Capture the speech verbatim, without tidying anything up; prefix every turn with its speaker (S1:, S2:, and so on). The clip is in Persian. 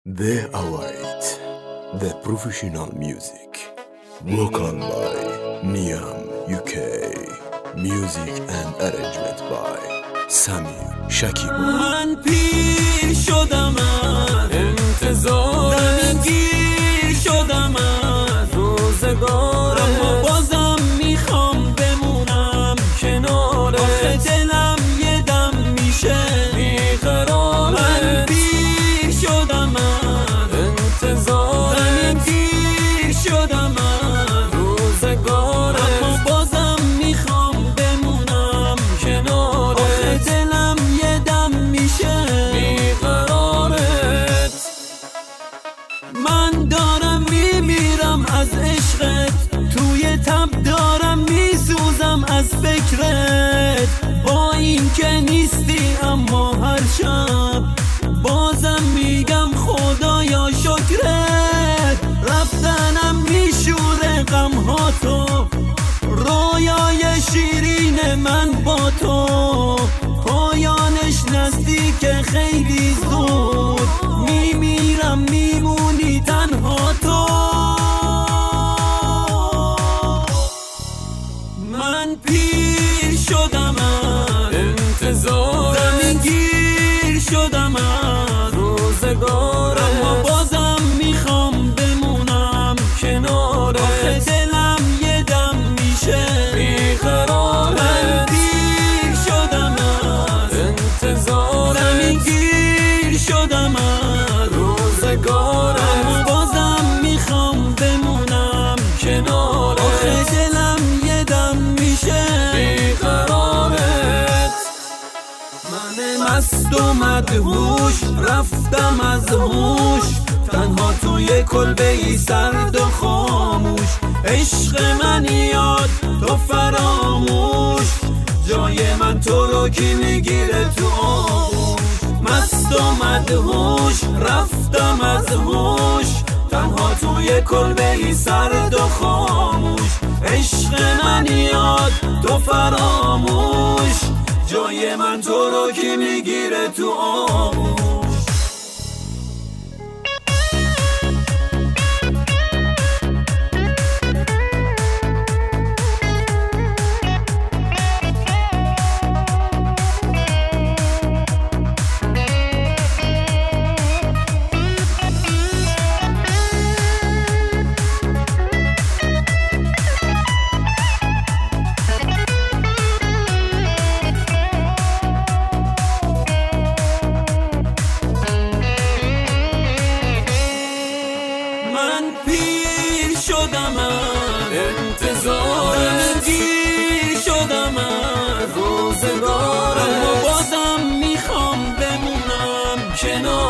S1: They await the professional music. Vocal by Niam U K. Music and arrangement by Samir Shakib.
S2: من پیر شدم از انتظار گیر شدم از روزگار، اما بازم میخوام بمونم کناره. آخه دلم یه دم میشه بیقراره. من پیر شدم از انتظار گیر شدم از روزگار، اما بازم میخوام بمونم کناره. آخه دلم یه دم میشه بیقرارت. من دارم میمیرم از عشقت، توی تب دارم میسوزم از فکرت. با این که نیستی اما هر شب بازم میگم خدایا شکرت. رفتنم میشوره غمها تو، رویای شیرین من با تو. پایانش نزدیک خیلی زود، میمیرم میمونی تنها تو. من پیر شدم از انتظار، زمین گیر شدم از روزگار، اما بازم میخوام بمونم کناره. آخه دلم یه دم میشه بیقراره. من پیر شدم از انتظار، زمین گیر شدم از روزگار، اما بازم میخوام بمونم کناره. آخه دلم یه دم میشه بیقرارت. من مست و مدهوش رفتم از هوش، تنها توی کلبه ای سرد و خاموش. عشق من یاد تو فراموش، جای من تو رو کی میگیره تو آغوش. مست و مدهوش رفتم از هوش، تنها توی کلبه ای سرد و خاموش. عشق من یاد تو فراموش، جای من تو رو کی میگیره تو آغوش. من پیر شدم از انتظار، گیر شدم از روزگار، اما بازم میخوام بمونم کنار.